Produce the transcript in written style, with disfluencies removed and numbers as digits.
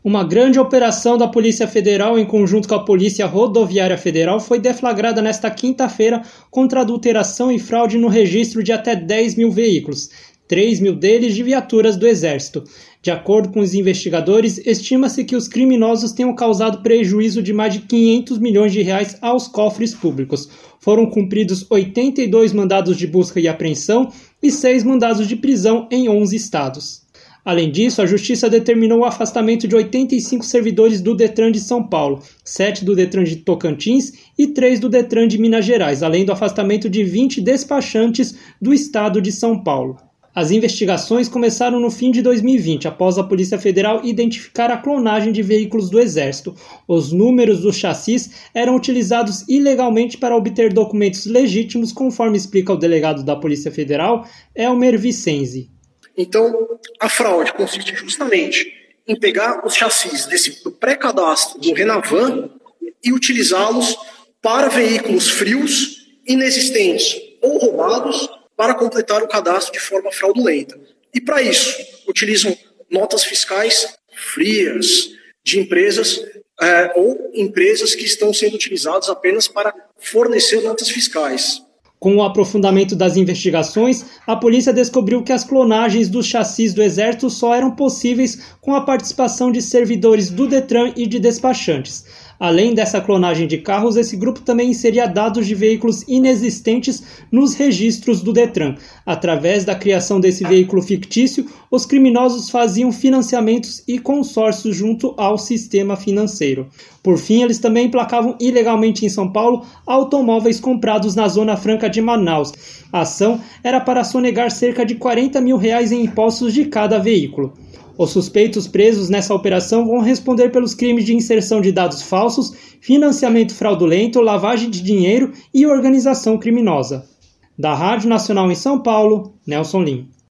Uma grande operação da Polícia Federal em conjunto com a Polícia Rodoviária Federal foi deflagrada nesta quinta-feira contra adulteração e fraude no registro de até 10 mil veículos, 3 mil deles de viaturas do Exército. De acordo com os investigadores, estima-se que os criminosos tenham causado prejuízo de mais de 500 milhões de reais aos cofres públicos. Foram cumpridos 82 mandados de busca e apreensão e 6 mandados de prisão em 11 estados. Além disso, a Justiça determinou o afastamento de 85 servidores do Detran de São Paulo, 7 do Detran de Tocantins e 3 do Detran de Minas Gerais, além do afastamento de 20 despachantes do estado de São Paulo. As investigações começaram no fim de 2020, após a Polícia Federal identificar a clonagem de veículos do Exército. Os números dos chassis eram utilizados ilegalmente para obter documentos legítimos, conforme explica o delegado da Polícia Federal, Elmer Vicenzi. Então, a fraude consiste justamente em pegar os chassis do pré-cadastro do Renavan e utilizá-los para veículos frios, inexistentes ou roubados para completar o cadastro de forma fraudulenta. E para isso, utilizam notas fiscais frias de empresas ou empresas que estão sendo utilizadas apenas para fornecer notas fiscais. Com o aprofundamento das investigações, a polícia descobriu que as clonagens dos chassis do Exército só eram possíveis com a participação de servidores do Detran e de despachantes. Além dessa clonagem de carros, esse grupo também inseria dados de veículos inexistentes nos registros do Detran. Através da criação desse veículo fictício, os criminosos faziam financiamentos e consórcios junto ao sistema financeiro. Por fim, eles também emplacavam ilegalmente em São Paulo automóveis comprados na Zona Franca de Manaus. A ação era para sonegar cerca de R$40 mil em impostos de cada veículo. Os suspeitos presos nessa operação vão responder pelos crimes de inserção de dados falsos, financiamento fraudulento, lavagem de dinheiro e organização criminosa. Da Rádio Nacional em São Paulo, Nelson Lim.